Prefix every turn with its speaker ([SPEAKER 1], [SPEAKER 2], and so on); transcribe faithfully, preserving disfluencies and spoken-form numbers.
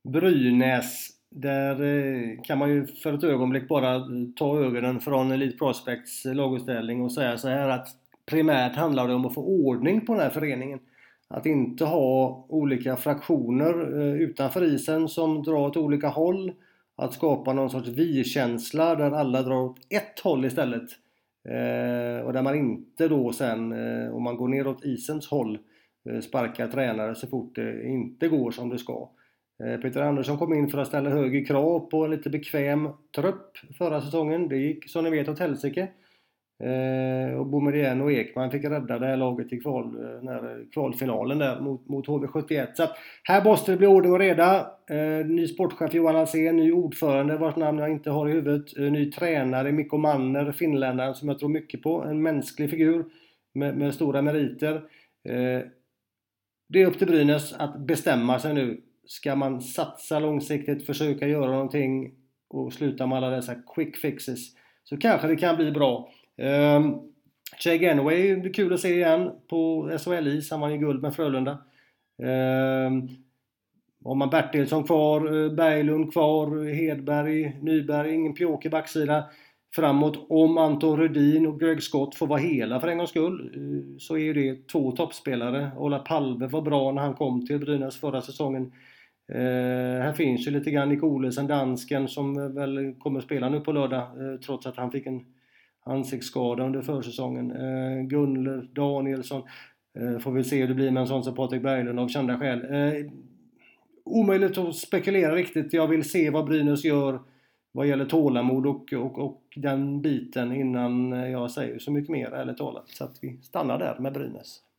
[SPEAKER 1] Brynäs, där eh, kan man ju för ett ögonblick bara ta ögonen från Elite Prospects laguppställning och säga så här att primärt handlar det om att få ordning på den här föreningen. Att inte ha olika fraktioner eh, utanför isen som drar åt olika håll. Att skapa någon sorts vi-känsla där alla drar åt ett håll istället. Eh, och där man inte då sen, eh, om man går ner åt isens håll, eh, sparkar tränare så fort det inte går som det ska. Eh, Peter Andersson kom in för att ställa högre krav på en lite bekväm trupp förra säsongen. Det gick som ni vet åt helsike. Eh, och Boumedienne och Ekman fick rädda det här laget i kval, när kvalfinalen där mot, mot H V sjuttioett. Så att här måste det bli ordning och reda. Eh, ny sportchef Johan Alsen, ny ordförande vars namn jag inte har i huvudet. Eh, ny tränare Mikko Manner, finländaren som jag tror mycket på. En mänsklig figur med, med stora meriter. Eh, det är upp till Brynäs att bestämma sig nu. Ska man satsa långsiktigt, försöka göra någonting och sluta med alla dessa quick fixes, så kanske det kan bli bra. Um, Che Genway, det är kul att se igen på S H L-is. Han var ju guld med Frölunda. Um, Har man Bertilsson kvar, Berglund kvar, Hedberg, Nyberg, ingen pjåk i backsida framåt. Om Anton Rudin och Greg Scott får vara hela för en gångs skull, så är ju det två toppspelare. Ola Palve var bra när han kom till Brynäs förra säsongen. Uh, här finns ju lite grann Nick Olesen, dansken, som väl kommer att spela nu på lördag, uh, trots att han fick en ansiktsskada under försäsongen. Uh, Gunler, Danielsson, uh, får vi se hur det blir med en sån som Patrik Berglund av kända skäl. Uh, omöjligt att spekulera riktigt. Jag vill se vad Brynäs gör vad gäller tålamod och, och, och den biten innan jag säger så mycket mer, ärligt talat. Så att vi stannar där med Brynäs.